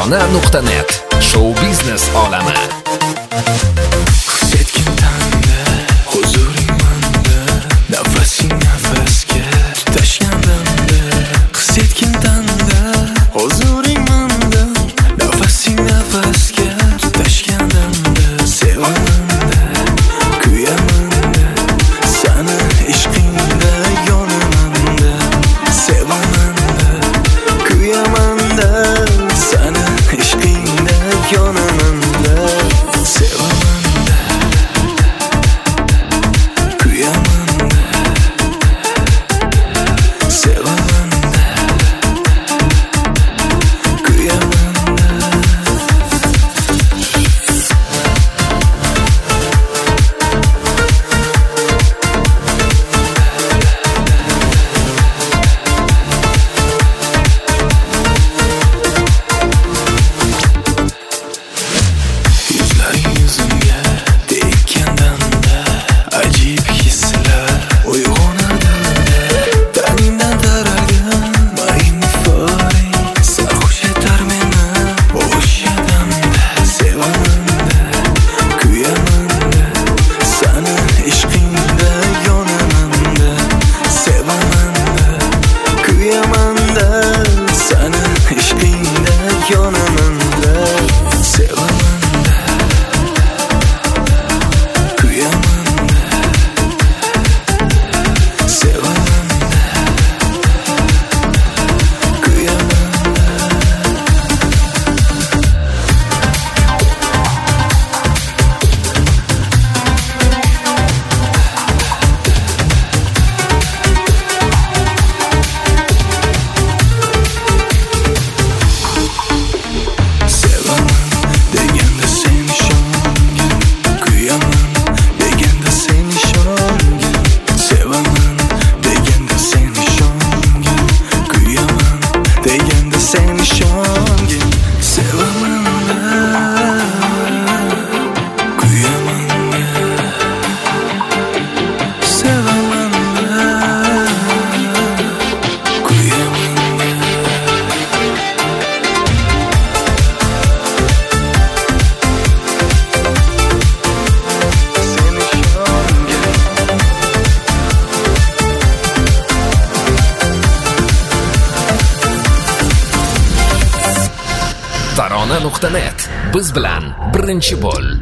Tarona.net Show biznes olami. Hissetgin tanda, huzuring manda, nafasing nafasga tutashganda. Hissetgin tanda, huzuring manda, nafasing nafasga tutashganda. Sevamanda, kuyamanda, sana ishqingda yonamanda. Sevamanda, kuyamanda, sana ishqingda yonamanda. Sevamanda, kuyamanda, sevamanda, kuyamanda. Yuzlaring yuzimga tekkandanda ajib hislar uyg'onadi. Taningdan taralgan magnitoring sarxush etar meni o'sha damda. Sevamanda, kuyamanda, sana ishqingda yonamanda. Sevamanda, kuyamanda, sana ishqingda yonamanda. Sevamanda, kuyamanda, sevamanda, kuyamanda. Sevaman deganda sen ishongin, kuyaman deganda sen ishongin. Sevaman deganda sen ishongin, kuyaman deganda sen ishongin. Sevamanda, kuyamanda, sevamanda, kuyamanda. Tarona.net Biz bilan birinchi bo'l.